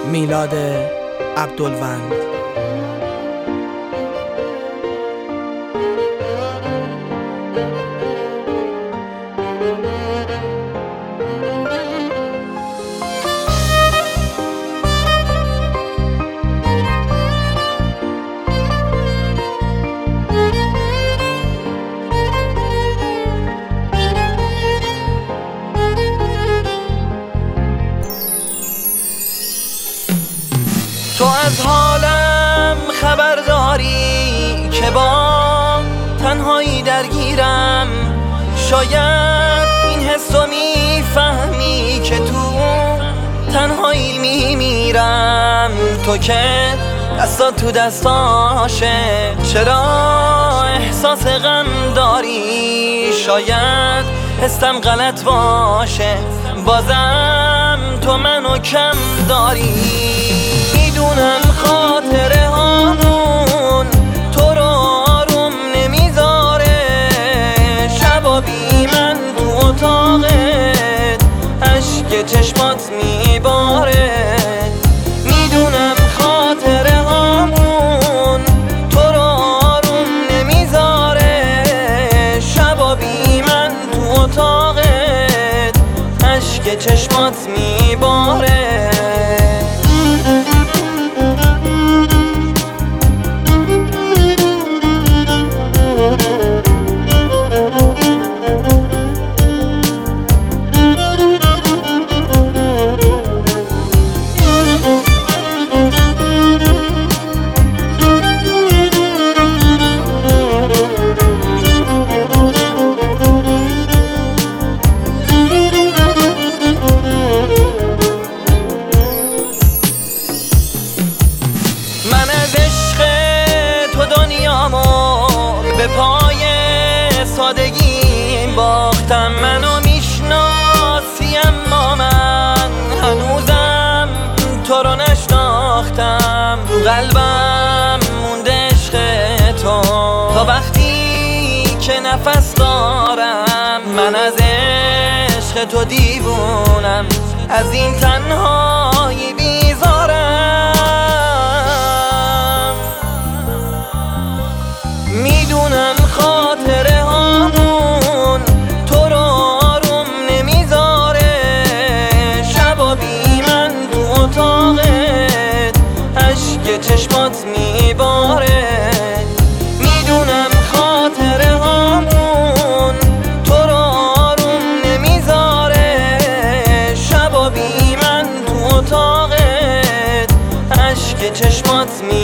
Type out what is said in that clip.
میلاد عبدالوند. تو از حالم خبر داری که با تنهایی درگیرم، شاید این حسو میفهمی که تو تنهایی میمیرم. تو که دستات تو دستاشه، چرا احساس غم داری؟ شاید حسم غلط باشه، بازم تو منو کم داری. میدونم خاطره هامون تو رو آروم نمیذاره، شبا بی من تو اتاقت اشک چشمات میباره. میدونم خاطره هامون تو رو آروم نمیذاره، شبا بی من تو اتاقت اشک چشمات میباره. من از عشق تو دنیامو به پای سادگی باختم. منو میشناسی اما من هنوزم تو رو نشناختم. تو قلبم مونده عشق تو تا وقتی که نفس دارم. من از عشق تو دیوونم، از این تنهایی بیزارم. میدونم خاطره هامون تو رو آروم نمیذاره، شبا بی من تو اتاقت اشک چشمات میباره. میدونم خاطره هامون تو رو آروم نمیذاره، شبا بی من تو اتاقت اشک چشمات میباره.